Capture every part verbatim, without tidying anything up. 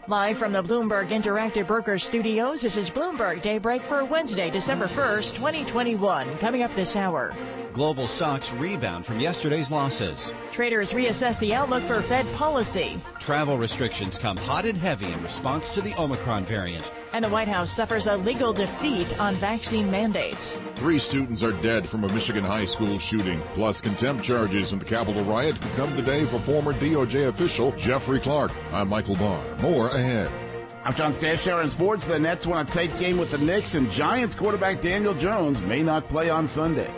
Live from the Bloomberg Interactive Brokers Studios, this is Bloomberg Daybreak for Wednesday, December first, twenty twenty-one. Coming up this hour. Global stocks rebound from yesterday's losses. Traders reassess the outlook for Fed policy. Travel restrictions come hot and heavy in response to the Omicron variant. And the White House suffers a legal defeat on vaccine mandates. Three students are dead from a Michigan high school shooting. Plus, contempt charges in the Capitol riot could come today for former D O J official Jeffrey Clark. I'm Michael Barr. More ahead. I'm John Stashower in sports. The Nets won a tight game with the Knicks, and Giants quarterback Daniel Jones may not play on Sunday.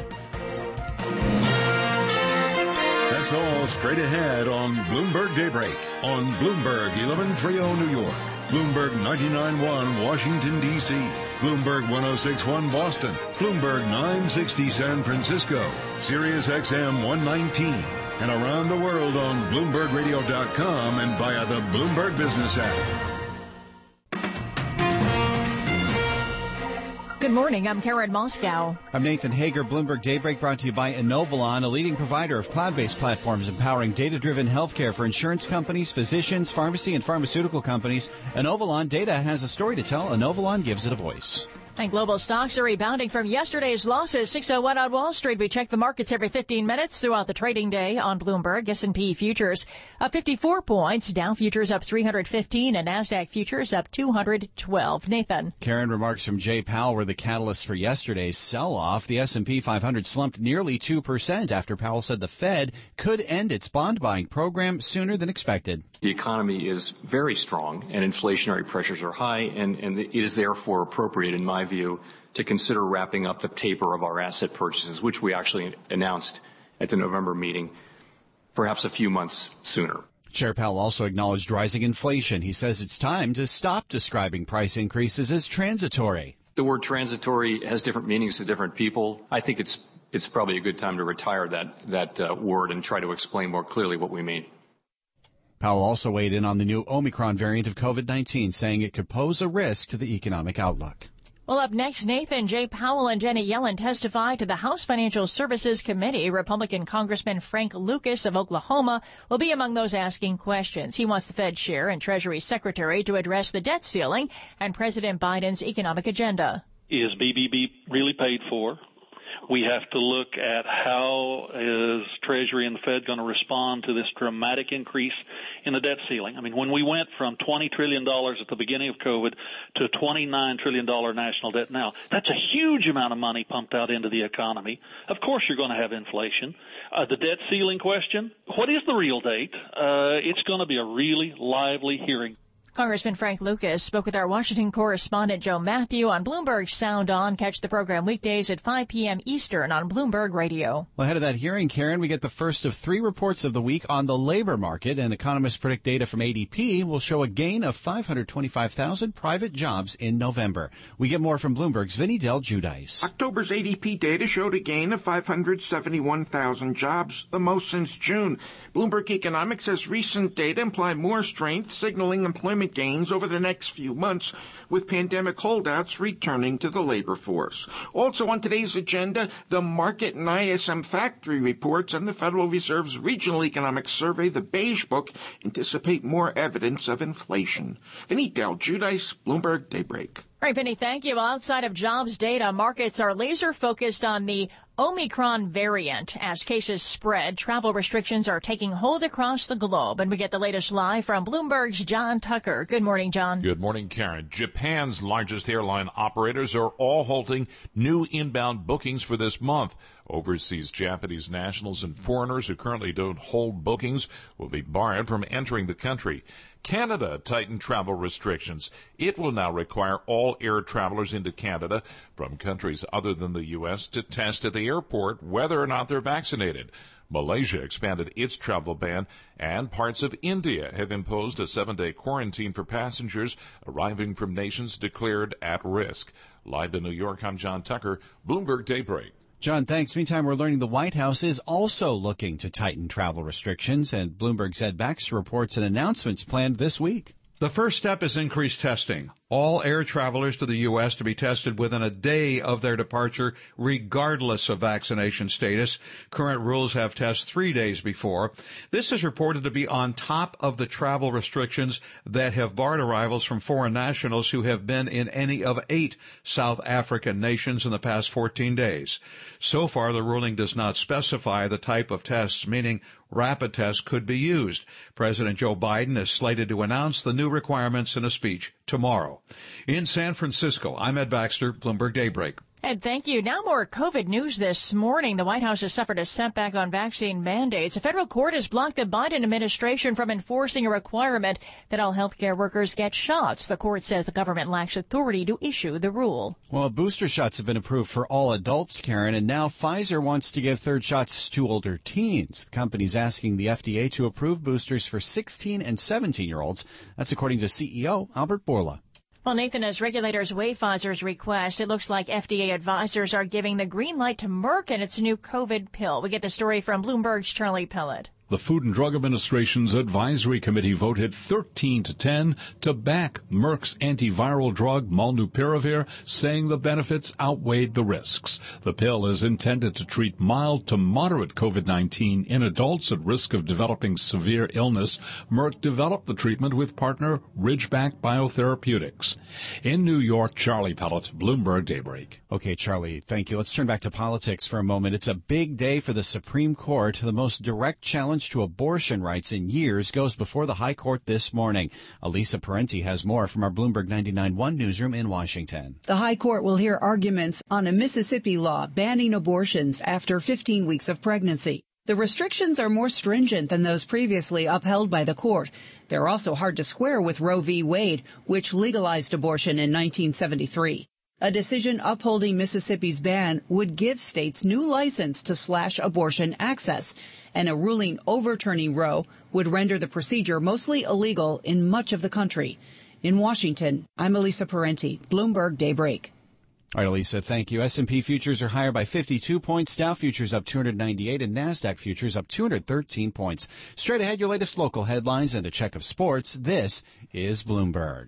That's all straight ahead on Bloomberg Daybreak on Bloomberg eleven thirty New York, Bloomberg ninety-nine point one Washington, D C, Bloomberg one oh six point one Boston, Bloomberg nine sixty San Francisco, Sirius X M one nineteen, and around the world on Bloomberg Radio dot com and via the Bloomberg Business app. Good morning. I'm Karen Moscow. I'm Nathan Hager. Bloomberg Daybreak brought to you by Inovalon, a leading provider of cloud-based platforms empowering data-driven healthcare for insurance companies, physicians, pharmacy, and pharmaceutical companies. Inovalon Data has a story to tell. Inovalon gives it a voice. And global stocks are rebounding from yesterday's losses. six oh one on Wall Street. We check the markets every fifteen minutes throughout the trading day on Bloomberg. S and P futures up fifty-four points. Dow futures up three hundred fifteen and NASDAQ futures up two hundred twelve. Nathan. Karen, remarks from Jay Powell were the catalyst for yesterday's sell-off. The S and P five hundred slumped nearly two percent after Powell said the Fed could end its bond buying program sooner than expected. The economy is very strong and inflationary pressures are high, and, and it is therefore appropriate, in my view, to consider wrapping up the taper of our asset purchases, which we actually announced at the November meeting, perhaps a few months sooner. Chair Powell also acknowledged rising inflation. He says it's time to stop describing price increases as transitory. The word transitory has different meanings to different people. I think it's it's probably a good time to retire that, that uh, word and try to explain more clearly what we mean. Powell also weighed in on the new Omicron variant of COVID nineteen, saying it could pose a risk to the economic outlook. Well, up next, Nathan, Jay Powell and Jenny Yellen testify to the House Financial Services Committee. Republican Congressman Frank Lucas of Oklahoma will be among those asking questions. He wants the Fed chair and Treasury Secretary to address the debt ceiling and President Biden's economic agenda. Is B B B really paid for? We have to look at how is Treasury and the Fed going to respond to this dramatic increase in the debt ceiling. I mean, when we went from twenty trillion dollars at the beginning of COVID to twenty-nine trillion dollars national debt now, that's a huge amount of money pumped out into the economy. Of course you're going to have inflation. Uh, the debt ceiling question, what is the real date? Uh, it's going to be a really lively hearing. Congressman Frank Lucas spoke with our Washington correspondent Joe Matthew on Bloomberg Sound On. Catch the program weekdays at five p.m. Eastern on Bloomberg Radio. Well, ahead of that hearing, Karen, we get the first of three reports of the week on the labor market, and economists predict data from A D P will show a gain of five hundred twenty-five thousand private jobs in November. We get more from Bloomberg's Vinny Del Giudice. October's A D P data showed a gain of five hundred seventy-one thousand jobs, the most since June. Bloomberg Economics says recent data imply more strength, signaling employment gains over the next few months, with pandemic holdouts returning to the labor force. Also on today's agenda, the market and I S M factory reports and the Federal Reserve's Regional Economic Survey, the Beige Book, anticipate more evidence of inflation. Vinny Del Giudice, Bloomberg Daybreak. All right, Vinny, thank you. Outside of jobs data, markets are laser focused on the Omicron variant. As cases spread, travel restrictions are taking hold across the globe. And we get the latest live from Bloomberg's John Tucker. Good morning, John. Good morning, Karen. Japan's largest airline operators are all halting new inbound bookings for this month. Overseas Japanese nationals and foreigners who currently don't hold bookings will be barred from entering the country. Canada tightened travel restrictions. It will now require all air travelers into Canada from countries other than the U S to test at the airport whether or not they're vaccinated. Malaysia expanded its travel ban, and parts of India have imposed a seven-day quarantine for passengers arriving from nations declared at risk. Live in New York, I'm John Tucker, Bloomberg Daybreak. John, thanks. Meantime, we're learning the White House is also looking to tighten travel restrictions, and Bloomberg's Ed Baxter reports an announcement's planned this week. The first step is increased testing. all air travelers to the U S to be tested within a day of their departure, regardless of vaccination status. Current rules have tests three days before. This is reported to be on top of the travel restrictions that have barred arrivals from foreign nationals who have been in any of eight South African nations in the past fourteen days. So far, the ruling does not specify the type of tests, meaning rapid tests could be used. President Joe Biden is slated to announce the new requirements in a speech tomorrow. In San Francisco, I'm Ed Baxter, Bloomberg Daybreak. Ed, thank you. Now more COVID news this morning. The White House has suffered a setback on vaccine mandates. A federal court has blocked the Biden administration from enforcing a requirement that all healthcare workers get shots. The court says the government lacks authority to issue the rule. Well, booster shots have been approved for all adults, Karen, and now Pfizer wants to give third shots to older teens. The company's asking the F D A to approve boosters for sixteen and seventeen-year-olds. That's according to C E O Albert Bourla. Well, Nathan, as regulators weigh Pfizer's request, it looks like F D A advisors are giving the green light to Merck and its new COVID pill. We get the story from Bloomberg's Charlie Pellet. The Food and Drug Administration's advisory committee voted thirteen to ten to back Merck's antiviral drug Molnupiravir, saying the benefits outweighed the risks. The pill is intended to treat mild to moderate COVID nineteen in adults at risk of developing severe illness. Merck developed the treatment with partner Ridgeback Biotherapeutics. In New York, Charlie Pellet, Bloomberg Daybreak. Okay, Charlie, thank you. Let's turn back to politics for a moment. It's a big day for the Supreme Court. The most direct challenge to abortion rights in years goes before the High Court this morning. Elisa Parenti has more from our Bloomberg ninety-nine point one newsroom in Washington. The High Court will hear arguments on a Mississippi law banning abortions after fifteen weeks of pregnancy. The restrictions are more stringent than those previously upheld by the court. They're also hard to square with Roe v. Wade, which legalized abortion in nineteen seventy-three. A decision upholding Mississippi's ban would give states new license to slash abortion access, and a ruling overturning Roe would render the procedure mostly illegal in much of the country. In Washington, I'm Elisa Parenti, Bloomberg Daybreak. All right, Elisa, thank you. S and P futures are higher by fifty-two points. Dow futures up two hundred ninety-eight and NASDAQ futures up two hundred thirteen points. Straight ahead, your latest local headlines and a check of sports. This is Bloomberg.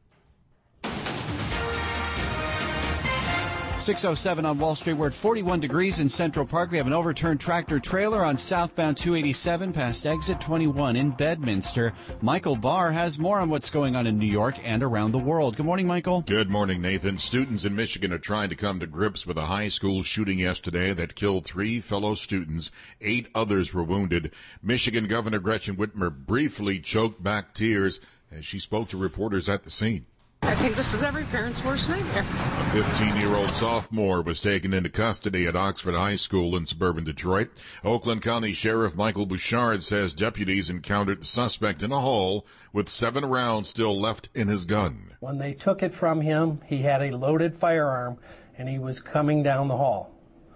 six oh seven on Wall Street. We're at forty-one degrees in Central Park. We have an overturned tractor trailer on southbound two eighty-seven past exit twenty-one in Bedminster. Michael Barr has more on what's going on in New York and around the world. Good morning, Michael. Good morning, Nathan. Students in Michigan are trying to come to grips with a high school shooting yesterday that killed three fellow students. Eight others were wounded. Michigan Governor Gretchen Whitmer briefly choked back tears as she spoke to reporters at the scene. I think this is every parent's worst nightmare. A fifteen-year-old sophomore was taken into custody at Oxford High School in suburban Detroit. Oakland County Sheriff Michael Bouchard says deputies encountered the suspect in a hall with seven rounds still left in his gun. When they took it from him, he had a loaded firearm, and he was coming down the hall.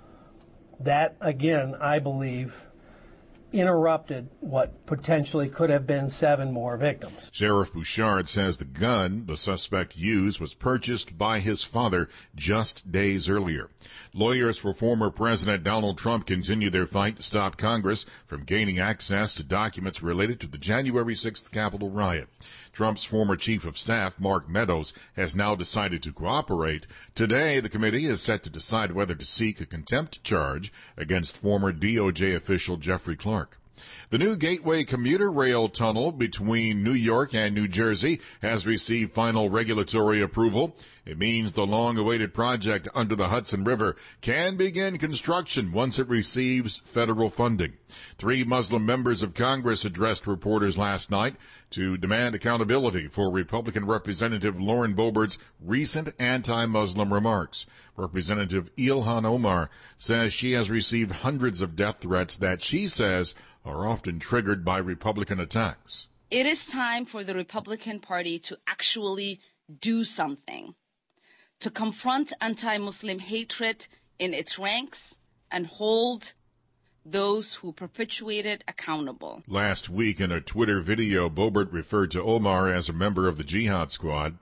That, again, I believe, interrupted what potentially could have been seven more victims. Sheriff Bouchard says the gun the suspect used was purchased by his father just days earlier. Lawyers for former President Donald Trump continue their fight to stop Congress from gaining access to documents related to the January sixth Capitol riot. Trump's former chief of staff, Mark Meadows, has now decided to cooperate. Today, the committee is set to decide whether to seek a contempt charge against former D O J official Jeffrey Clark. The new Gateway commuter rail tunnel between New York and New Jersey has received final regulatory approval. It means the long-awaited project under the Hudson River can begin construction once it receives federal funding. Three Muslim members of Congress addressed reporters last night to demand accountability for Republican Representative Lauren Boebert's recent anti-Muslim remarks. Representative Ilhan Omar says she has received hundreds of death threats that she says are often triggered by Republican attacks. It is time for the Republican Party to actually do something, to confront anti-Muslim hatred in its ranks and hold those who perpetuate it accountable. Last week in a Twitter video, Boebert referred to Omar as a member of the Jihad Squad.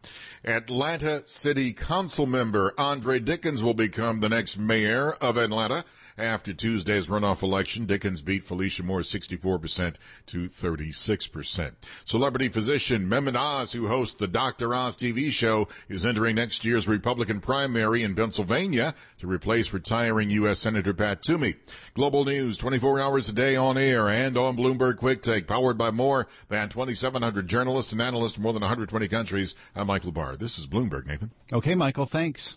Atlanta City Council member Andre Dickens will become the next mayor of Atlanta After Tuesday's runoff election, Dickens beat Felicia Moore sixty-four percent to thirty-six percent. Celebrity physician Mehmet Oz, who hosts the Doctor Oz T V show, is entering next year's Republican primary in Pennsylvania to replace retiring U S Senator Pat Toomey. Global news twenty-four hours a day on air and on Bloomberg Quick Take, powered by more than twenty-seven hundred journalists and analysts from more than one hundred twenty countries. I'm Michael Barr. This is Bloomberg, Nathan. Okay, Michael, thanks.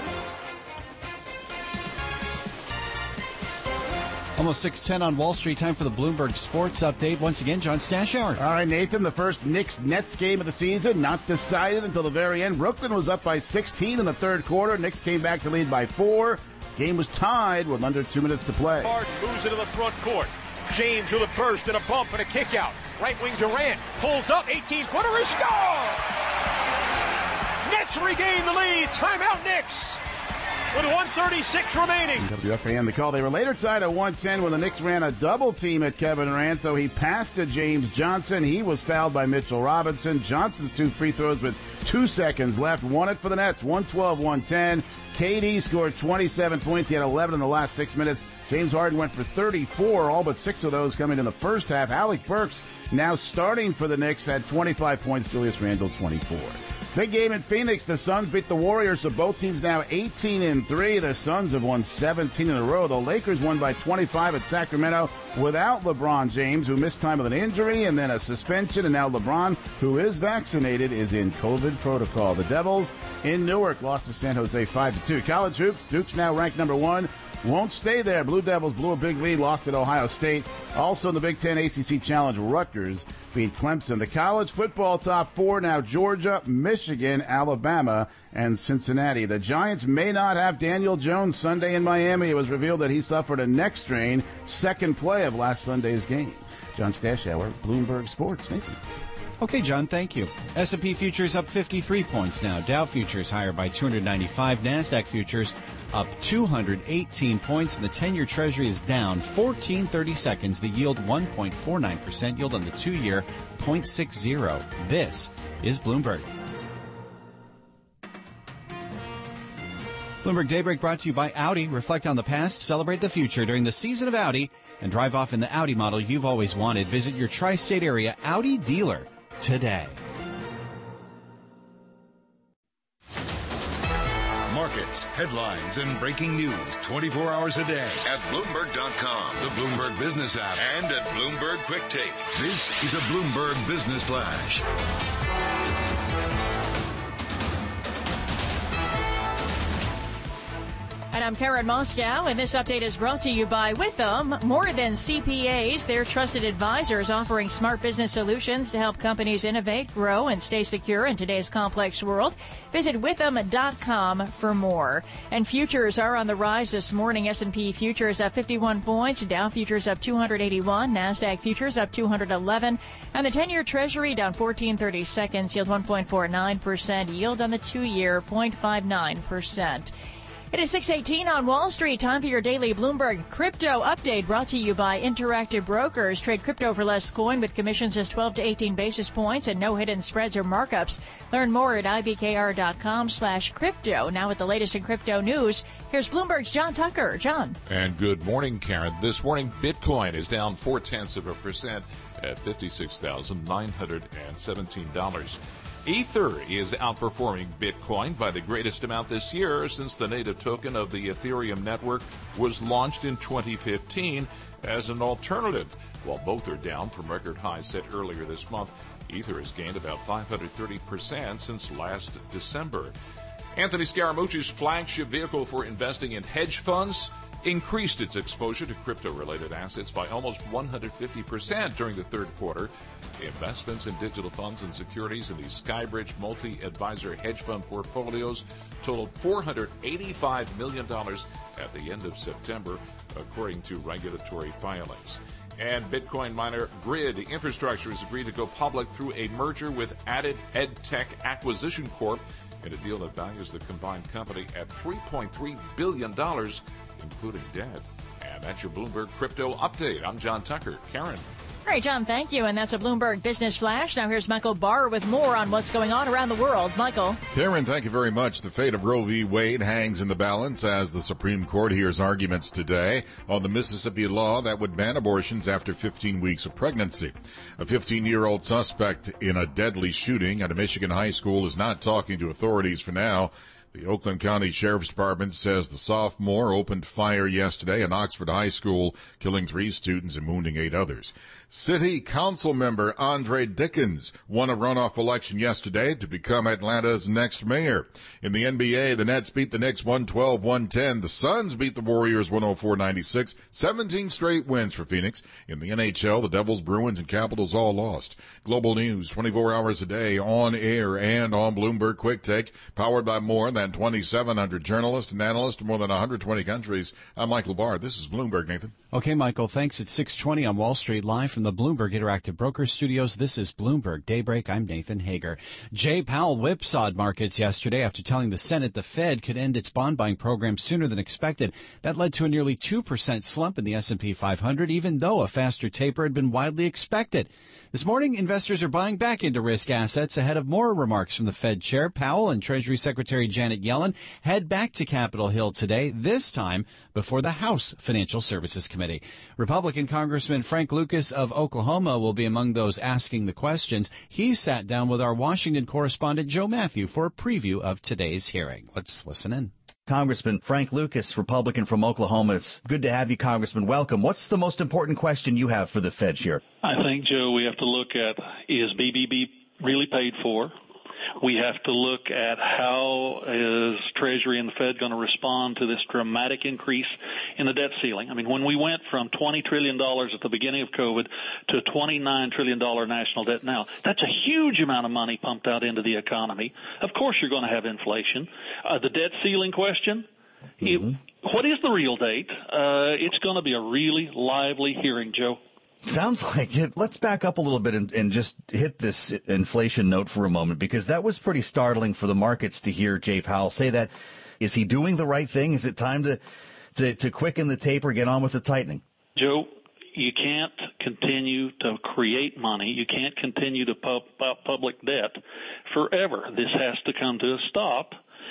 Almost six ten on Wall Street. Time for the Bloomberg Sports Update. Once again, John Stashower. All right, Nathan, the first Knicks-Nets game of the season, not decided until the very end. Brooklyn was up by sixteen in the third quarter. Knicks came back to lead by four. Game was tied with under two minutes to play. Hard moves into the front court. James with a burst and a bump and a kick out. Right wing Durant pulls up, eighteen-footer, he scores! Nets regain the lead. Timeout Knicks with one thirty-six remaining. W F A N the call. They were later tied at one ten when the Knicks ran a double team at Kevin Durant, so he passed to James Johnson. He was fouled by Mitchell Robinson. Johnson's two free throws with two seconds left won it for the Nets, one twelve one ten. K D scored twenty-seven points. He had eleven in the last six minutes. James Harden went for thirty-four, all but six of those coming in the first half. Alec Burks, now starting for the Knicks, had twenty-five points. Julius Randle, twenty-four. Big game in Phoenix. The Suns beat the Warriors, so both teams now eighteen and three. The Suns have won seventeen in a row. The Lakers won by twenty-five at Sacramento without LeBron James, who missed time with an injury and then a suspension. And now LeBron, who is vaccinated, is in COVID protocol. The Devils in Newark lost to San Jose five to two. College hoops. Duke's now ranked number one. Won't stay there. Blue Devils blew a big lead, lost at Ohio State. Also in the Big Ten A C C Challenge, Rutgers beat Clemson. The college football top four now: Georgia, Michigan, Alabama, and Cincinnati. The Giants may not have Daniel Jones Sunday in Miami. It was revealed that he suffered a neck strain, second play of last Sunday's game. John Stashower, Bloomberg Sports. Nathan. Okay, John, thank you. S and P futures up fifty-three points now. Dow futures higher by two hundred ninety-five. NASDAQ futures up two hundred eighteen points. And the ten-year Treasury is down fourteen thirty-seconds. The yield one point four nine percent. Yield on the two-year zero point six zero. This is Bloomberg. Bloomberg Daybreak brought to you by Audi. Reflect on the past, celebrate the future during the season of Audi, and drive off in the Audi model you've always wanted. Visit your tri-state area Audi dealer today. Markets, headlines, and breaking news twenty-four hours a day at Bloomberg dot com, the Bloomberg Business app, and at Bloomberg Quick Take. This is a Bloomberg Business Flash. And I'm Karen Moscow, and this update is brought to you by Withum. More than C P As, they're trusted advisors offering smart business solutions to help companies innovate, grow, and stay secure in today's complex world. Visit Withum dot com for more. And futures are on the rise this morning. S and P futures up fifty-one points, Dow futures up two hundred eighty-one, NASDAQ futures up two hundred eleven, and the ten-year Treasury down fourteen thirty seconds, yield one point four nine percent, yield on the two-year zero point five nine percent. It is six eighteen on Wall Street. Time for your daily Bloomberg Crypto Update, brought to you by Interactive Brokers. Trade crypto for less coin with commissions as twelve to eighteen basis points and no hidden spreads or markups. Learn more at I B K R dot com slash crypto. Now with the latest in crypto news, here's Bloomberg's John Tucker. John. And good morning, Karen. This morning, Bitcoin is down four-tenths of a percent at fifty-six thousand nine hundred seventeen dollars. Ether is outperforming Bitcoin by the greatest amount this year since the native token of the Ethereum network was launched in twenty fifteen as an alternative. While both are down from record highs set earlier this month, Ether has gained about five hundred thirty percent since last December. Anthony Scaramucci's flagship vehicle for investing in hedge funds increased its exposure to crypto-related assets by almost one hundred fifty percent during the third quarter. Investments in digital funds and securities in the Skybridge multi-advisor hedge fund portfolios totaled four hundred eighty-five million dollars at the end of September, according to regulatory filings. And Bitcoin miner Grid Infrastructure has agreed to go public through a merger with Added EdTech Acquisition Corp in a deal that values the combined company at three point three billion dollars, including debt. And that's your Bloomberg Crypto Update. I'm John Tucker. Karen. All right, John, thank you. And that's a Bloomberg Business Flash. Now here's Michael Barr with more on what's going on around the world. Michael. Karen, thank you very much. The fate of Roe v. Wade hangs in the balance as the Supreme Court hears arguments today on the Mississippi law that would ban abortions after fifteen weeks of pregnancy. A fifteen-year-old suspect in a deadly shooting at a Michigan high school is not talking to authorities for now. The Oakland County Sheriff's Department says the sophomore opened fire yesterday at Oxford High School, killing three students and wounding eight others. City Council member Andre Dickens won a runoff election yesterday to become Atlanta's next mayor. In the N B A, the Nets beat the Knicks one twelve one ten. The Suns beat the Warriors one oh four ninety-six. seventeen straight wins for Phoenix. In the N H L, the Devils, Bruins, and Capitals all lost. Global news, twenty-four hours a day, on air and on Bloomberg Quick Take, powered by more than twenty-seven hundred journalists and analysts in more than one hundred twenty countries. I'm Michael Barr. This is Bloomberg, Nathan. Okay, Michael, thanks. It's six twenty on Wall Street, live from the Bloomberg Interactive Brokers Studios. This is Bloomberg Daybreak. I'm Nathan Hager. Jay Powell whipsawed markets yesterday after telling the Senate the Fed could end its bond buying program sooner than expected. That led to a nearly two percent slump in the S and P five hundred, even though a faster taper had been widely expected. This morning, investors are buying back into risk assets ahead of more remarks from the Fed Chair. Powell and Treasury Secretary Janet Yellen head back to Capitol Hill today, this time before the House Financial Services Committee. Republican Congressman Frank Lucas of Oklahoma will be among those asking the questions. He sat down with our Washington correspondent Joe Matthew for a preview of today's hearing. Let's listen in. Congressman Frank Lucas, Republican from Oklahoma. It's good to have you, Congressman. Welcome. What's the most important question you have for the Fed Chair? I think, Joe, we have to look at, is B B B really paid for? We have to look at how is Treasury and the Fed going to respond to this dramatic increase in the debt ceiling. I mean, when we went from twenty trillion dollars at the beginning of COVID to a twenty-nine trillion dollars national debt now, that's a huge amount of money pumped out into the economy. Of course you're going to have inflation. Uh, the debt ceiling question, mm-hmm. it, what is the real date? Uh, it's going to be a really lively hearing, Joe. Sounds like it. Let's back up a little bit and, and just hit this inflation note for a moment, because that was pretty startling for the markets to hear Jay Powell say that. Is he doing the right thing? Is it time to, to, to quicken the taper, get on with the tightening? Joe, you can't continue to create money. You can't continue to pump up public debt forever. This has to come to a stop.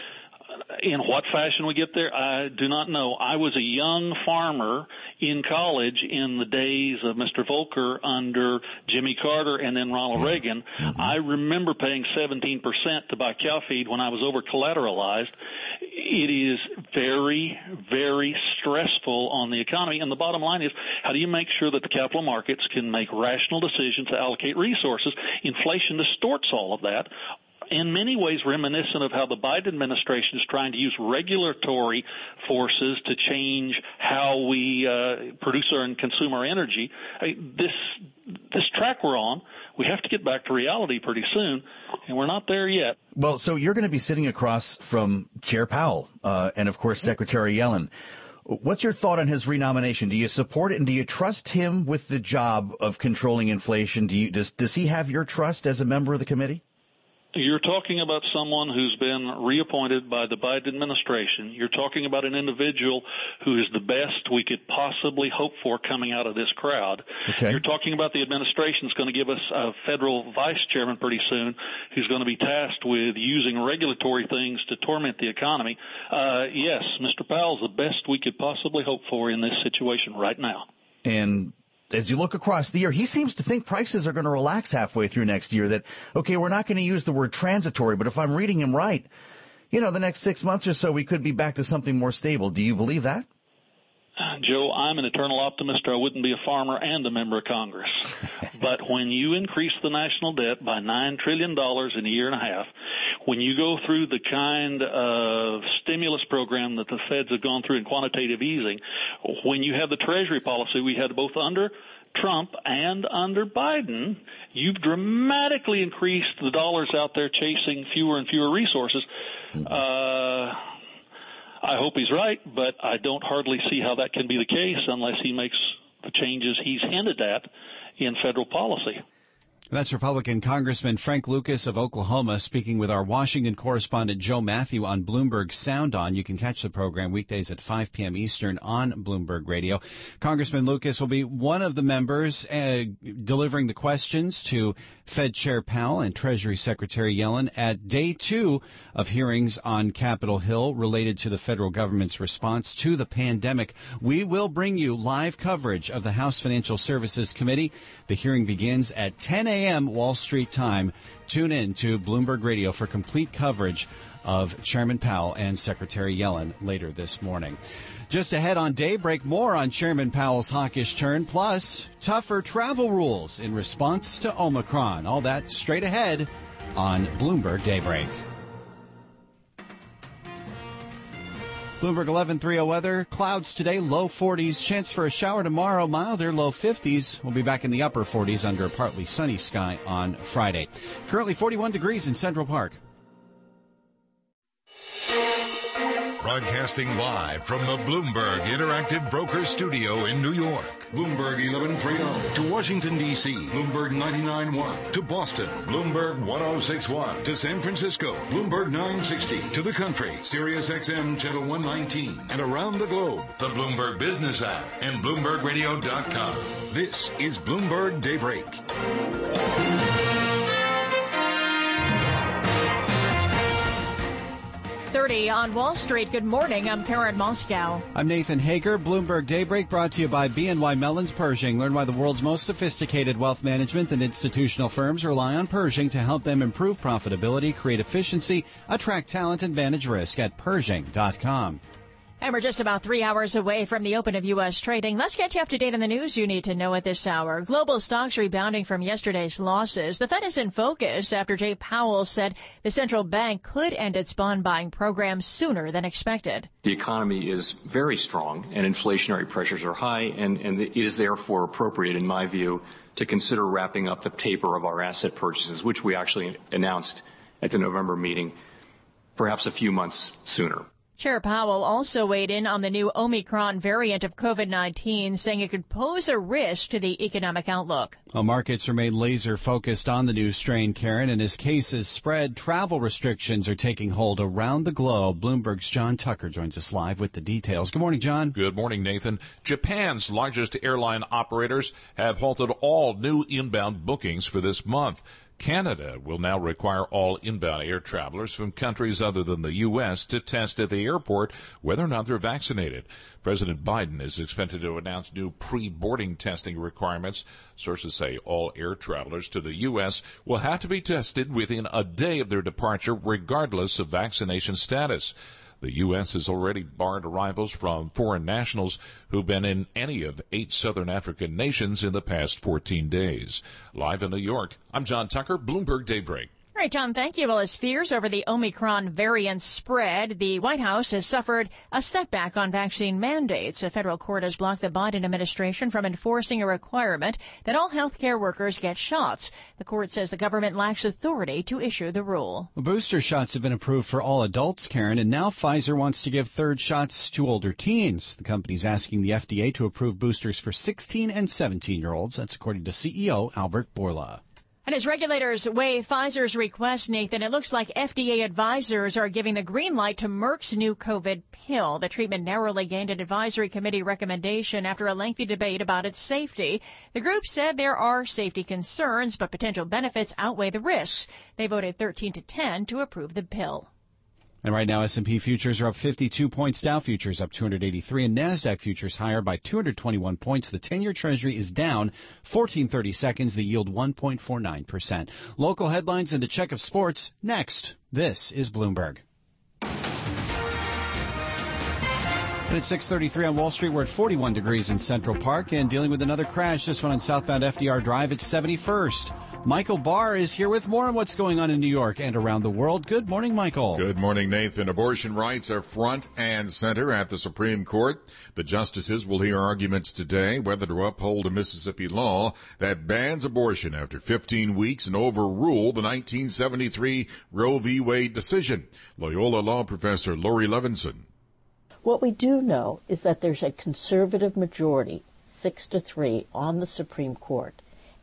In what fashion we get there, I do not know. I was a young farmer in college in the days of Mister Volcker under Jimmy Carter and then Ronald Reagan. Mm-hmm. I remember paying seventeen percent to buy cow feed when I was over collateralized. It is very, very stressful on the economy. And the bottom line is, how do you make sure that the capital markets can make rational decisions to allocate resources? Inflation distorts all of that. In many ways reminiscent of how the Biden administration is trying to use regulatory forces to change how we uh, produce our and consume our energy. I mean, this this track we're on, we have to get back to reality pretty soon, and we're not there yet. Well, so you're going to be sitting across from Chair Powell uh, and, of course, Secretary Yellen. What's your thought on his renomination? Do you support it, and do you trust him with the job of controlling inflation? Do you does does he have your trust as a member of the committee? You're talking about someone who's been reappointed by the Biden administration. You're talking about an individual who is the best we could possibly hope for coming out of this crowd. Okay. You're talking about the administration is going to give us a federal vice chairman pretty soon who's going to be tasked with using regulatory things to torment the economy. Uh, yes, Mister Powell's the best we could possibly hope for in this situation right now. And as you look across the year, he seems to think prices are going to relax halfway through next year, that, okay, we're not going to use the word transitory, but if I'm reading him right, you know, the next six months or so, we could be back to something more stable. Do you believe that? Joe, I'm an eternal optimist, or I wouldn't be a farmer and a member of Congress. But when you increase the national debt by nine trillion dollars in a year and a half, when you go through the kind of stimulus program that the feds have gone through in quantitative easing, when you have the Treasury policy we had both under Trump and under Biden, you've dramatically increased the dollars out there chasing fewer and fewer resources. Uh I hope he's right, but I don't hardly see how that can be the case unless he makes the changes he's hinted at in federal policy. That's Republican Congressman Frank Lucas of Oklahoma speaking with our Washington correspondent Joe Matthew on Bloomberg Sound On. You can catch the program weekdays at five p.m. Eastern on Bloomberg Radio. Congressman Lucas will be one of the members uh, delivering the questions to Fed Chair Powell and Treasury Secretary Yellen at day two of hearings on Capitol Hill related to the federal government's response to the pandemic. We will bring you live coverage of the House Financial Services Committee. The hearing begins at ten a.m. Wall Street time. Tune in to Bloomberg Radio for complete coverage of Chairman Powell and Secretary Yellen later this morning. Just ahead on Daybreak, more on Chairman Powell's hawkish turn, plus tougher travel rules in response to Omicron. All that straight ahead on Bloomberg Daybreak. Bloomberg eleven thirty weather. Clouds today, low forties. Chance for a shower tomorrow, milder, low fifties. We'll be back in the upper forties under a partly sunny sky on Friday. Currently forty-one degrees in Central Park. Broadcasting live from the Bloomberg Interactive Broker Studio in New York. Bloomberg eleven thirty. To Washington, D C. Bloomberg ninety-nine point one. To Boston. Bloomberg ten sixty-one. To San Francisco. Bloomberg nine sixty. To the country. Sirius X M Channel one nineteen. And around the globe. The Bloomberg Business app and Bloomberg Radio dot com. This is Bloomberg Daybreak. thirty on Wall Street. Good morning. I'm Karen Moscow. I'm Nathan Hager. Bloomberg Daybreak brought to you by B N Y Mellon's Pershing. Learn why the world's most sophisticated wealth management and institutional firms rely on Pershing to help them improve profitability, create efficiency, attract talent, and manage risk at Pershing dot com. And we're just about three hours away from the open of U S trading. Let's get you up to date on the news you need to know at this hour. Global stocks rebounding from yesterday's losses. The Fed is in focus after Jay Powell said the central bank could end its bond buying program sooner than expected. The economy is very strong and inflationary pressures are high, and, and it is therefore appropriate, in my view, to consider wrapping up the taper of our asset purchases, which we actually announced at the November meeting, perhaps a few months sooner. Chair Powell also weighed in on the new Omicron variant of COVID nineteen, saying it could pose a risk to the economic outlook. Well, markets remain laser focused on the new strain, Karen, and as cases spread, travel restrictions are taking hold around the globe. Bloomberg's John Tucker joins us live with the details. Good morning, John. Good morning, Nathan. Japan's largest airline operators have halted all new inbound bookings for this month. Canada will now require all inbound air travelers from countries other than the U S to test at the airport whether or not they're vaccinated. President Biden is expected to announce new pre-boarding testing requirements. Sources say all air travelers to the U S will have to be tested within a day of their departure, regardless of vaccination status. The U S has already barred arrivals from foreign nationals who've been in any of eight southern African nations in the past fourteen days. Live in New York, I'm John Tucker, Bloomberg Daybreak. All right, John, thank you. Well, as fears over the Omicron variant spread, the White House has suffered a setback on vaccine mandates. A federal court has blocked the Biden administration from enforcing a requirement that all healthcare workers get shots. The court says the government lacks authority to issue the rule. Booster shots have been approved for all adults, Karen, and now Pfizer wants to give third shots to older teens. The company's asking the F D A to approve boosters for sixteen and seventeen-year-olds. That's according to C E O Albert Bourla. And as regulators weigh Pfizer's request, Nathan, it looks like F D A advisors are giving the green light to Merck's new COVID pill. The treatment narrowly gained an advisory committee recommendation after a lengthy debate about its safety. The group said there are safety concerns, but potential benefits outweigh the risks. They voted thirteen to ten to approve the pill. And right now, S and P futures are up fifty-two points, Dow futures up two hundred eighty-three, and NASDAQ futures higher by two hundred twenty-one points. The ten-year Treasury is down fourteen thirty seconds, the yield one point four nine percent. Local headlines and a check of sports next. This is Bloomberg. And at six thirty-three on Wall Street, we're at forty-one degrees in Central Park and dealing with another crash, this one on southbound F D R Drive at seventy-first. Michael Barr is here with more on what's going on in New York and around the world. Good morning, Michael. Good morning, Nathan. Abortion rights are front and center at the Supreme Court. The justices will hear arguments today whether to uphold a Mississippi law that bans abortion after fifteen weeks and overrule the nineteen seventy-three Roe v. Wade decision. Loyola law professor Lori Levinson. What we do know is that there's a conservative majority, six to three, on the Supreme Court.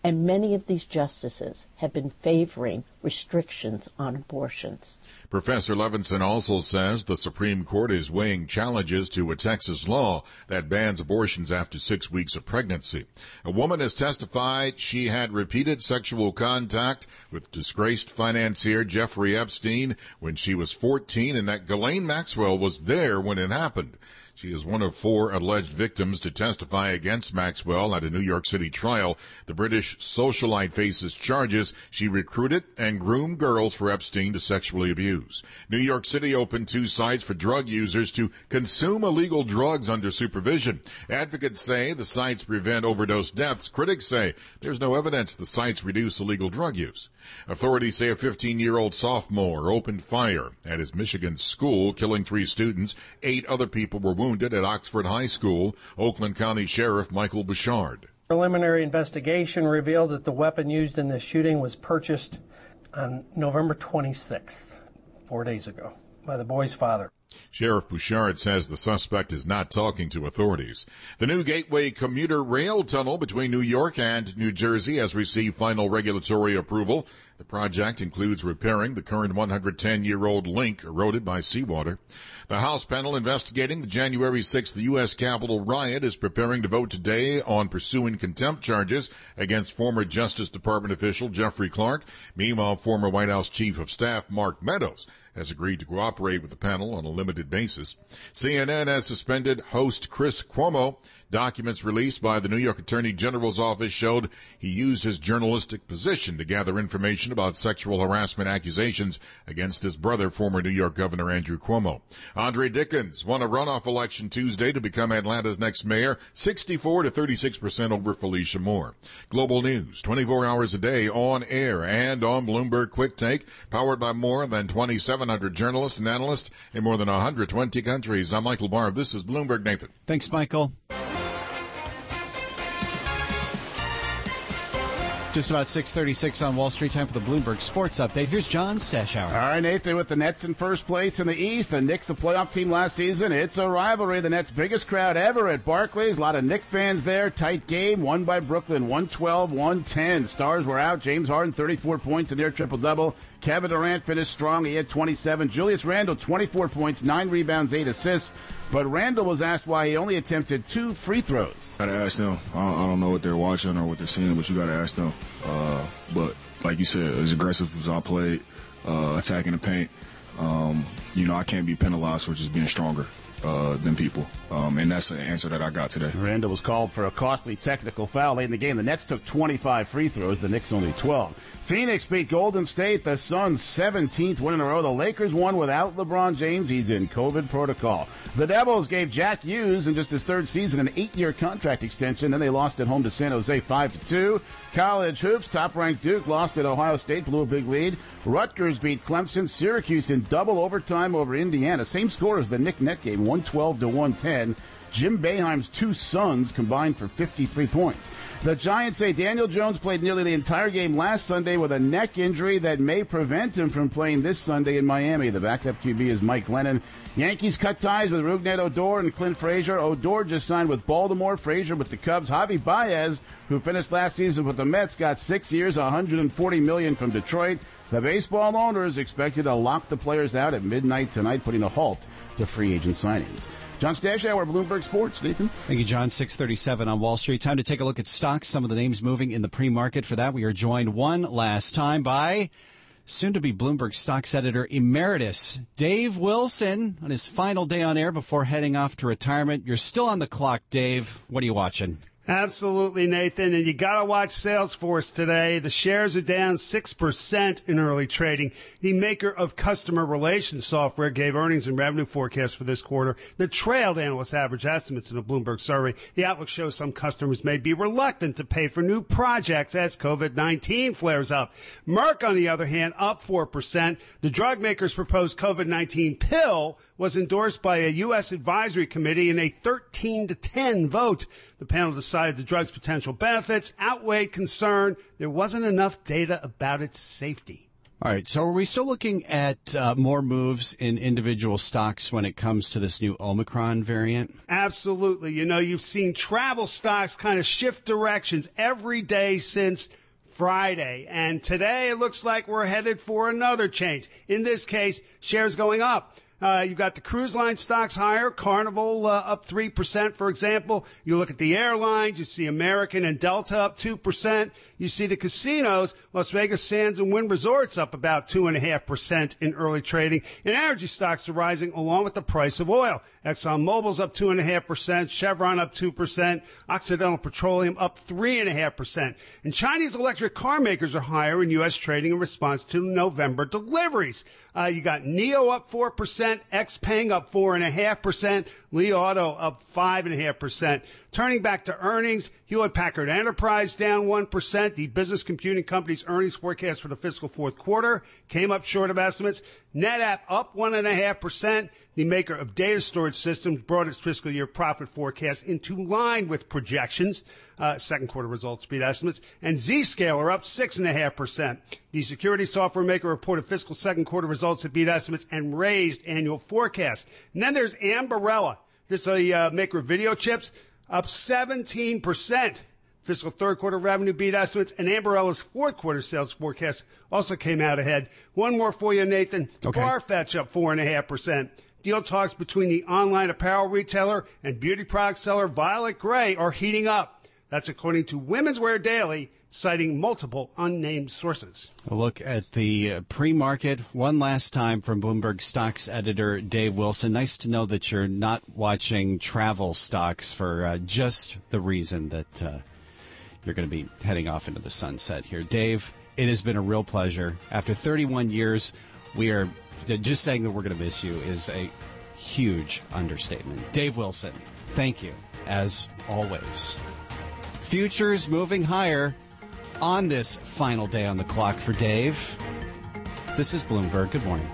And many of these justices have been favoring restrictions on abortions. Professor Levinson also says the Supreme Court is weighing challenges to a Texas law that bans abortions after six weeks of pregnancy. A woman has testified she had repeated sexual contact with disgraced financier Jeffrey Epstein when she was fourteen, and that Ghislaine Maxwell was there when it happened. She is one of four alleged victims to testify against Maxwell at a New York City trial. The British socialite faces charges she recruited and groomed girls for Epstein to sexually abuse. New York City opened two sites for drug users to consume illegal drugs under supervision. Advocates say the sites prevent overdose deaths. Critics say there's no evidence the sites reduce illegal drug use. Authorities say a fifteen-year-old sophomore opened fire at his Michigan school, killing three students. Eight other people were wounded at Oxford High School. Oakland County Sheriff Michael Bouchard. Preliminary investigation revealed that the weapon used in the shooting was purchased on November twenty-sixth, four days ago, by the boy's father. Sheriff Bouchard says the suspect is not talking to authorities. The new Gateway commuter rail tunnel between New York and New Jersey has received final regulatory approval. The project includes repairing the current one hundred ten-year-old link eroded by seawater. The House panel investigating the January sixth U S Capitol riot is preparing to vote today on pursuing contempt charges against former Justice Department official Jeffrey Clark. Meanwhile, former White House Chief of Staff Mark Meadows has agreed to cooperate with the panel on a limited basis. C N N has suspended host Chris Cuomo. Documents released by the New York Attorney General's office showed he used his journalistic position to gather information about sexual harassment accusations against his brother, former New York Governor Andrew Cuomo. Andre Dickens won a runoff election Tuesday to become Atlanta's next mayor, sixty-four to thirty-six percent over Felicia Moore. Global news, twenty-four hours a day, on air and on Bloomberg Quick Take, powered by more than twenty-seven hundred journalists and analysts in more than one hundred twenty countries. I'm Michael Barr. This is Bloomberg. Nathan. Thanks, Michael. Just about six thirty-six on Wall Street. Time for the Bloomberg Sports Update. Here's John Stashower. All right, Nathan, with the Nets in first place in the East. The Knicks, the playoff team last season. It's a rivalry. The Nets' biggest crowd ever at Barclays. A lot of Knicks fans there. Tight game. Won by Brooklyn. one twelve one ten. Stars were out. James Harden, thirty-four points, a near triple-double. Kevin Durant finished strong. He had twenty-seven. Julius Randle, twenty-four points, nine rebounds, eight assists. But Randle was asked why he only attempted two free throws. Gotta ask them. I don't, I don't know what they're watching or what they're seeing, but you gotta ask them. Uh, but like you said, as aggressive as I played, uh, attacking the paint, um, you know, I can't be penalized for just being stronger uh, than people. Um, and that's the answer that I got today. Randle was called for a costly technical foul late in the game. The Nets took twenty-five free throws. The Knicks only twelve. Phoenix beat Golden State. The Suns' seventeenth win in a row. The Lakers won without LeBron James. He's in COVID protocol. The Devils gave Jack Hughes, in just his third season, an eight-year contract extension. Then they lost at home to San Jose five to two. College hoops, top-ranked Duke lost at Ohio State, blew a big lead. Rutgers beat Clemson. Syracuse in double overtime over Indiana. Same score as the Knick-Net game, one twelve to one ten. Jim Boeheim's two sons combined for fifty-three points. The Giants say Daniel Jones played nearly the entire game last Sunday with a neck injury that may prevent him from playing this Sunday in Miami. The backup Q B is Mike Lennon. Yankees cut ties with Rougned Odor and Clint Frazier. Odor just signed with Baltimore, Frazier with the Cubs. Javi Baez, who finished last season with the Mets, got six years, one hundred forty million dollars from Detroit. The baseball owner is expected to lock the players out at midnight tonight, putting a halt to free agent signings. John Stashower, Bloomberg Sports. Nathan. Thank you, John. six thirty-seven on Wall Street. Time to take a look at stocks, some of the names moving in the pre-market. For that, we are joined one last time by soon-to-be Bloomberg Stocks Editor Emeritus Dave Wilson on his final day on air before heading off to retirement. You're still on the clock, Dave. What are you watching? Absolutely, Nathan. And you got to watch Salesforce today. The shares are down six percent in early trading. The maker of customer relations software gave earnings and revenue forecasts for this quarter that trailed analyst average estimates in a Bloomberg survey. The outlook shows some customers may be reluctant to pay for new projects as COVID nineteen flares up. Merck, on the other hand, up four percent. The drug maker's proposed COVID nineteen pill was endorsed by a U S advisory committee in a thirteen to ten vote. The panel decided the drug's potential benefits outweighed concern there wasn't enough data about its safety. All right. So are we still looking at uh, more moves in individual stocks when it comes to this new Omicron variant? Absolutely. You know, you've seen travel stocks kind of shift directions every day since Friday. And today it looks like we're headed for another change. In this case, shares going up. Uh, you've got the cruise line stocks higher, Carnival uh, up three percent, for example. You look at the airlines, you see American and Delta up two percent. You see the casinos, Las Vegas Sands and Wynn Resorts up about two point five percent in early trading. And energy stocks are rising along with the price of oil. ExxonMobil's up two point five percent, Chevron up two percent, Occidental Petroleum up three point five percent. And Chinese electric car makers are higher in U S trading in response to November deliveries. Uh, you got N I O up four percent, Xpeng up four point five percent, Li Auto up five point five percent. Turning back to earnings, Hewlett-Packard Enterprise down one percent. The business computing company's earnings forecast for the fiscal fourth quarter came up short of estimates. NetApp up one point five percent. The maker of data storage systems brought its fiscal year profit forecast into line with projections. Uh, second quarter results beat estimates. And Zscaler up six point five percent. The security software maker reported fiscal second quarter results that beat estimates and raised annual forecasts. And then there's Ambarella. This is a uh, maker of video chips, up seventeen percent. Fiscal third quarter revenue beat estimates, and Ambarella's fourth quarter sales forecast also came out ahead. One more for you, Nathan. Okay. Farfetch up four point five percent. Deal talks between the online apparel retailer and beauty product seller Violet Grey are heating up. That's according to Women's Wear Daily, citing multiple unnamed sources. A look at the uh, pre-market one last time from Bloomberg Stocks editor Dave Wilson. Nice to know that you're not watching travel stocks for uh, just the reason that uh, you're going to be heading off into the sunset here. Dave, it has been a real pleasure. After thirty-one years, we are just saying that we're going to miss you is a huge understatement. Dave Wilson, thank you, as always. Futures moving higher on this final day on the clock for Dave. This is Bloomberg. Good morning.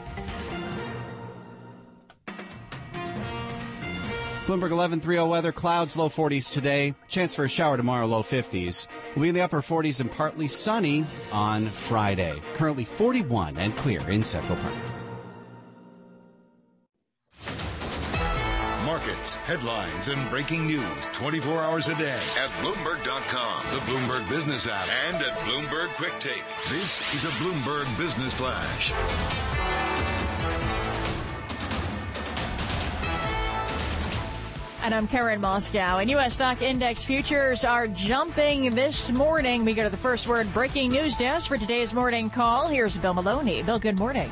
Bloomberg eleven thirty weather, clouds, low forties today. Chance for a shower tomorrow, low fifties. We'll be in the upper forties and partly sunny on Friday. Currently forty-one and clear in Central Park. Markets, headlines, and breaking news twenty-four hours a day at Bloomberg dot com, the Bloomberg Business app, and at Bloomberg Quick Take. This is a Bloomberg Business Flash. And I'm Karen Moscow. And U S stock index futures are jumping this morning. We go to the first word breaking news desk for today's morning call. Here's Bill Maloney. Bill, good morning.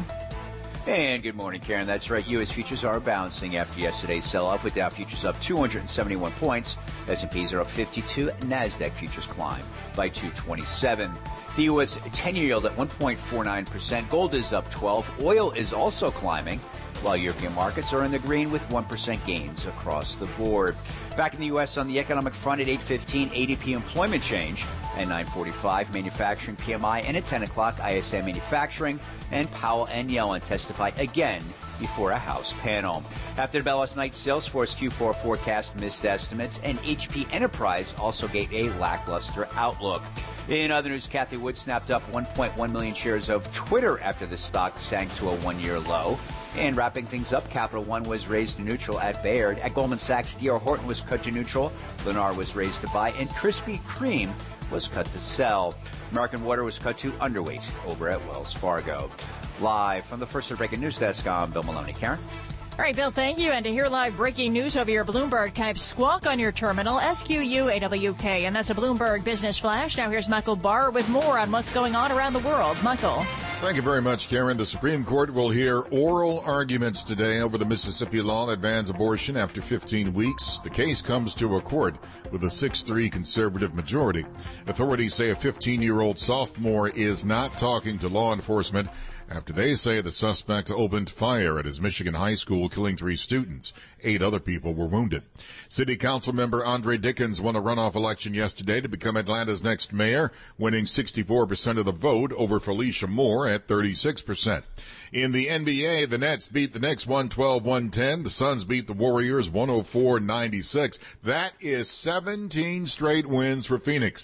And good morning, Karen. That's right. U S futures are bouncing after yesterday's sell-off, with Dow futures up two hundred seventy-one points. S and P's are up fifty-two. NASDAQ futures climb by two twenty-seven. The U S ten-year yield at one point four nine percent. Gold is up twelve. Oil is also climbing, while European markets are in the green with one percent gains across the board. Back in the U S on the economic front at eight fifteen, A D P employment change, and nine forty-five manufacturing P M I, and at ten o'clock I S M manufacturing, and Powell and Yellen testify again before a House panel. After the bell last night, Salesforce Q four forecast missed estimates, and H P Enterprise also gave a lackluster outlook. In other news, Cathie Wood snapped up one point one million shares of Twitter after the stock sank to a one-year low. And wrapping things up, Capital One was raised to neutral at Baird. At Goldman Sachs, D R Horton was cut to neutral. Lennar was raised to buy, and Krispy Kreme was cut to sell. American Water was cut to underweight over at Wells Fargo. Live from the First Breaking News Desk, I'm Bill Maloney. Karen? All right, Bill, thank you. And to hear live breaking news over your Bloomberg, type squawk on your terminal, S Q U A W K. And that's a Bloomberg Business Flash. Now here's Michael Barr with more on what's going on around the world. Michael. Thank you very much, Karen. The Supreme Court will hear oral arguments today over the Mississippi law that bans abortion after fifteen weeks. The case comes to a court with a six three conservative majority. Authorities say a fifteen-year-old sophomore is not talking to law enforcement after they say the suspect opened fire at his Michigan high school, killing three students. Eight other people were wounded. City Council member Andre Dickens won a runoff election yesterday to become Atlanta's next mayor, winning sixty-four percent of the vote over Felicia Moore at thirty-six percent. In the N B A, the Nets beat the Knicks one twelve to one ten. The Suns beat the Warriors one oh four to ninety-six. That is seventeen straight wins for Phoenix.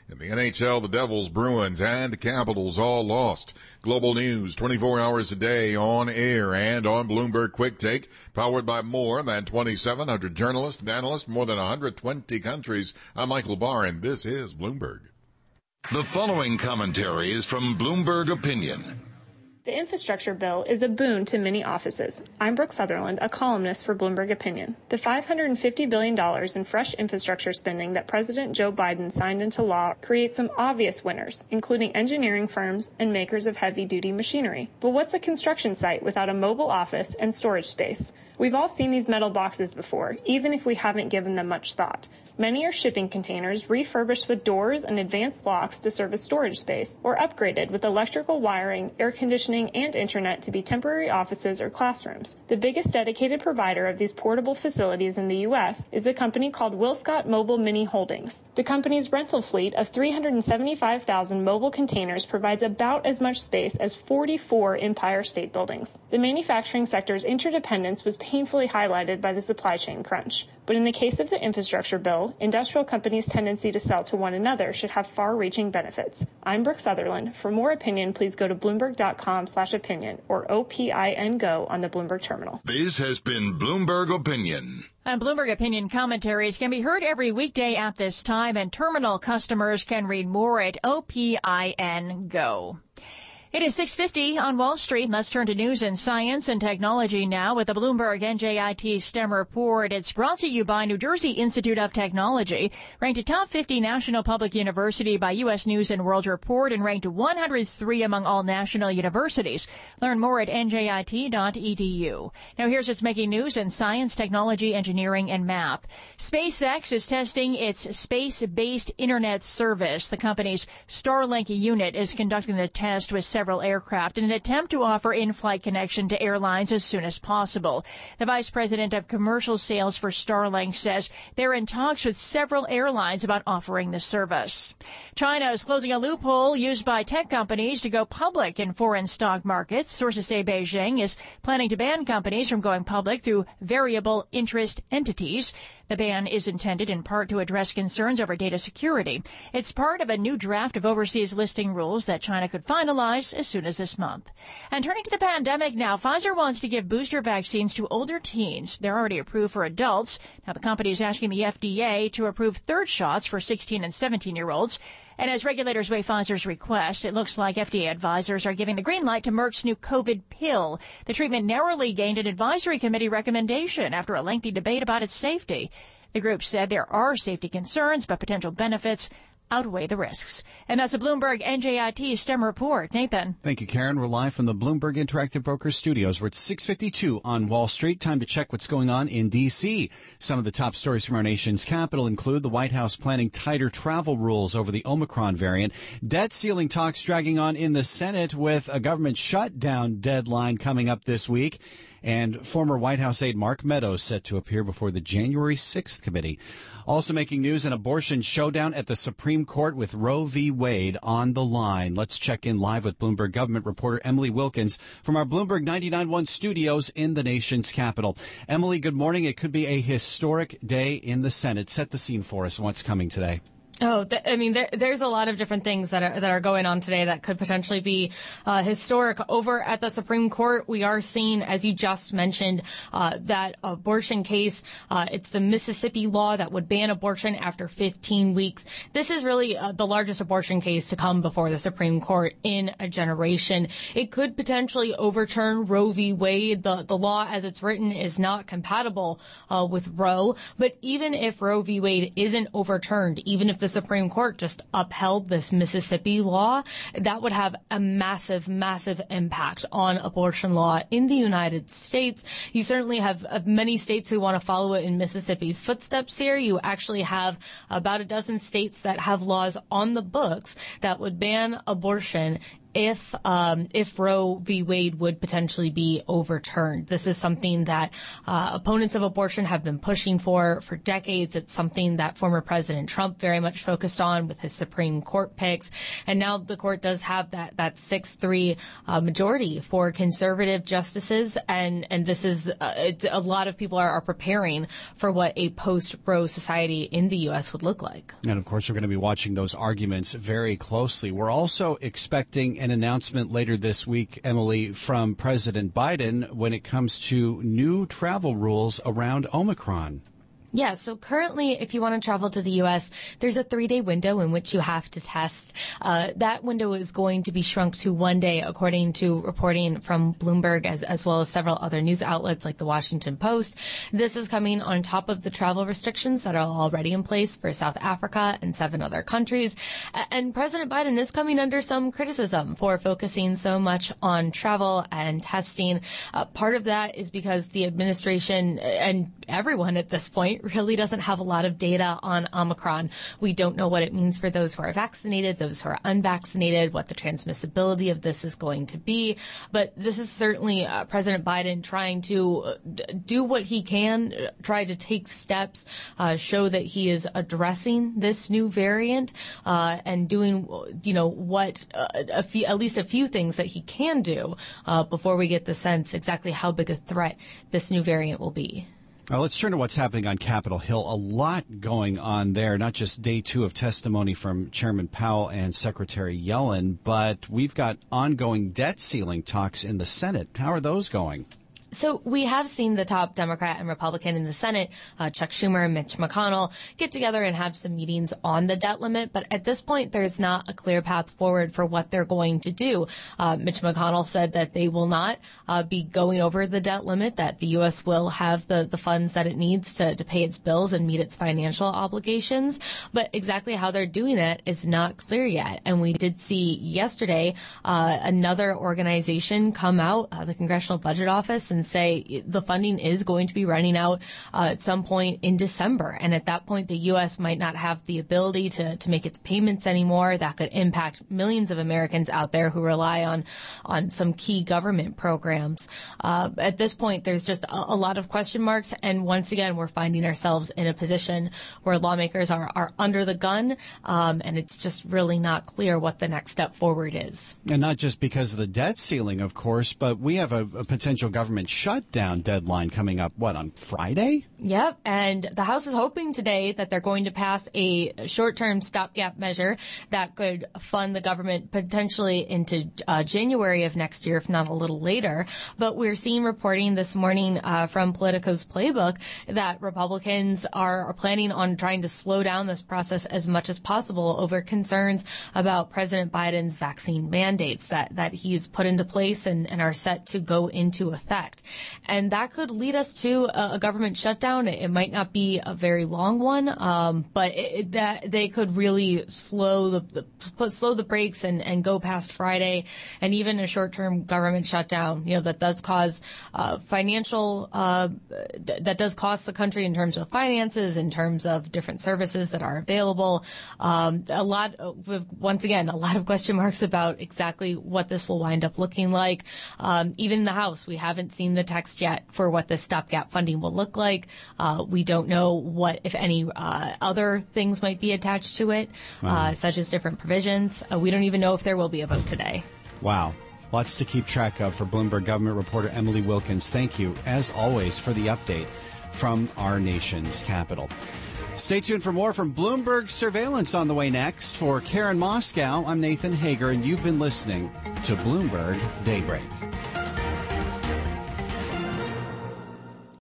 In the N H L, the Devils, Bruins, and the Capitals all lost. Global news, twenty-four hours a day on air and on Bloomberg Quick Take, powered by more than twenty-seven hundred journalists and analysts, more than one hundred twenty countries. I'm Michael Barr, and this is Bloomberg. The following commentary is from Bloomberg Opinion. The infrastructure bill is a boon to many offices. I'm Brooke Sutherland, a columnist for Bloomberg Opinion. The five hundred fifty billion dollars in fresh infrastructure spending that President Joe Biden signed into law creates some obvious winners, including engineering firms and makers of heavy-duty machinery. But what's a construction site without a mobile office and storage space? We've all seen these metal boxes before, even if we haven't given them much thought. Many are shipping containers refurbished with doors and advanced locks to serve as storage space, or upgraded with electrical wiring, air conditioning, and internet to be temporary offices or classrooms. The biggest dedicated provider of these portable facilities in the U S is a company called WillScot Mobile Mini Holdings. The company's rental fleet of three hundred seventy-five thousand mobile containers provides about as much space as forty-four Empire State Buildings. The manufacturing sector's interdependence was painfully highlighted by the supply chain crunch. But in the case of the infrastructure bill, industrial companies' tendency to sell to one another should have far-reaching benefits. I'm Brooke Sutherland. For more opinion, please go to bloomberg.com slash opinion or O P I N Go on the Bloomberg terminal. This has been Bloomberg Opinion. And Bloomberg Opinion commentaries can be heard every weekday at this time, and terminal customers can read more at O P I N Go. It is six fifty on Wall Street. Let's turn to news and science and technology now with the Bloomberg N J I T STEM report. It's brought to you by New Jersey Institute of Technology, ranked a top fifty national public university by U S News and World Report, and ranked one hundred three among all national universities. Learn more at N J I T dot E D U. Now here's what's making news in science, technology, engineering, and math. SpaceX is testing its space-based internet service. The company's Starlink unit is conducting the test with several aircraft in an attempt to offer in-flight connection to airlines as soon as possible. The vice president of commercial sales for Starlink says they're in talks with several airlines about offering the service. China is closing a loophole used by tech companies to go public in foreign stock markets. Sources say Beijing is planning to ban companies from going public through variable interest entities. The ban is intended in part to address concerns over data security. It's part of a new draft of overseas listing rules that China could finalize as soon as this month. And turning to the pandemic now, Pfizer wants to give booster vaccines to older teens. They're already approved for adults. Now the company is asking the F D A to approve third shots for sixteen and seventeen-year-olds. And as regulators weigh Pfizer's request, it looks like F D A advisors are giving the green light to Merck's new COVID pill. The treatment narrowly gained an advisory committee recommendation after a lengthy debate about its safety. The group said there are safety concerns, but potential benefits outweigh the risks. And that's a Bloomberg N J I T STEM report. Nathan. Thank you, Karen. We're live from the Bloomberg Interactive Brokers studios. We're at six fifty-two on Wall Street. Time to check what's going on in D C. Some of the top stories from our nation's capital include the White House planning tighter travel rules over the Omicron variant, debt ceiling talks dragging on in the Senate with a government shutdown deadline coming up this week, and former White House aide Mark Meadows set to appear before the January sixth committee. Also making news, an abortion showdown at the Supreme Court with Roe v. Wade on the line. Let's check in live with Bloomberg government reporter Emily Wilkins from our Bloomberg ninety-nine point one studios in the nation's capital. Emily, good morning. It could be a historic day in the Senate. Set the scene for us. What's coming today? Oh, th- I mean, there, there's a lot of different things that are that are going on today that could potentially be uh, historic. Over at the Supreme Court, we are seeing, as you just mentioned, uh, that abortion case. Uh, it's the Mississippi law that would ban abortion after fifteen weeks. This is really uh, the largest abortion case to come before the Supreme Court in a generation. It could potentially overturn Roe v. Wade. The, the law as it's written is not compatible uh, with Roe. But even if Roe v. Wade isn't overturned, even if the Supreme Court just upheld this Mississippi law, that would have a massive, massive impact on abortion law in the United States. You certainly have uh, many states who want to follow it in Mississippi's footsteps here. You actually have about a dozen states that have laws on the books that would ban abortion if um, if Roe v. Wade would potentially be overturned. This is something that uh, opponents of abortion have been pushing for for decades. It's something that former President Trump very much focused on with his Supreme Court picks. And now the court does have that that six three uh, majority for conservative justices. And, and this is uh, it, a lot of people are, are preparing for what a post-Roe society in the U S would look like. And of course, we're going to be watching those arguments very closely. We're also expecting an announcement later this week, Emily, from President Biden when it comes to new travel rules around Omicron. Yeah, so currently, if you want to travel to the U S, there's a three-day window in which you have to test. Uh, that window is going to be shrunk to one day, according to reporting from Bloomberg, as, as well as several other news outlets like the Washington Post. This is coming on top of the travel restrictions that are already in place for South Africa and seven other countries. And President Biden is coming under some criticism for focusing so much on travel and testing. Uh, part of that is because the administration and everyone at this point really doesn't have a lot of data on Omicron. We don't know what it means for those who are vaccinated, those who are unvaccinated, what the transmissibility of this is going to be. But this is certainly uh, President Biden trying to uh, do what he can, uh, try to take steps, uh, show that he is addressing this new variant, uh, and doing, you know, what uh, a few, at least a few things that he can do uh, before we get the sense exactly how big a threat this new variant will be. Well, let's turn to what's happening on Capitol Hill. A lot going on there, not just day two of testimony from Chairman Powell and Secretary Yellen, but we've got ongoing debt ceiling talks in the Senate. How are those going? So we have seen the top Democrat and Republican in the Senate, uh, Chuck Schumer and Mitch McConnell, get together and have some meetings on the debt limit. But at this point, there's not a clear path forward for what they're going to do. Uh, Mitch McConnell said that they will not uh, be going over the debt limit, that the U S will have the, the funds that it needs to, to pay its bills and meet its financial obligations. But exactly how they're doing that is not clear yet. And we did see yesterday uh, another organization come out, uh, the Congressional Budget Office, and and say the funding is going to be running out uh, at some point in December. And at that point, the U S might not have the ability to, to make its payments anymore. That could impact millions of Americans out there who rely on, on some key government programs. Uh, at this point, there's just a, a lot of question marks. And once again, we're finding ourselves in a position where lawmakers are, are under the gun. Um, and it's just really not clear what the next step forward is. And not just because of the debt ceiling, of course, but we have a, a potential government shutdown deadline coming up, what, on Friday? Yep. And the House is hoping today that they're going to pass a short-term stopgap measure that could fund the government potentially into uh, January of next year, if not a little later. But we're seeing reporting this morning uh, from Politico's Playbook that Republicans are, are planning on trying to slow down this process as much as possible over concerns about President Biden's vaccine mandates that, that he's put into place and, and are set to go into effect. And that could lead us to a, a government shutdown. It, it might not be a very long one, um, but it, it, that they could really slow the, the put slow the brakes and, and go past Friday. And even a short-term government shutdown, you know, that does cause uh, financial uh, th- that does cost the country in terms of finances, in terms of different services that are available. Um, a lot, of, once again, a lot of question marks about exactly what this will wind up looking like. Um, even in the House, we haven't seen the text yet for what this stopgap funding will look like. Uh, we don't know what, if any, uh, other things might be attached to it, wow. uh, such as different provisions. Uh, we don't even know if there will be a vote today. Wow. Lots to keep track of for Bloomberg government reporter Emily Wilkins. Thank you, as always, for the update from our nation's capital. Stay tuned for more from Bloomberg Surveillance on the way next. For Karen Moscow, I'm Nathan Hager, and you've been listening to Bloomberg Daybreak.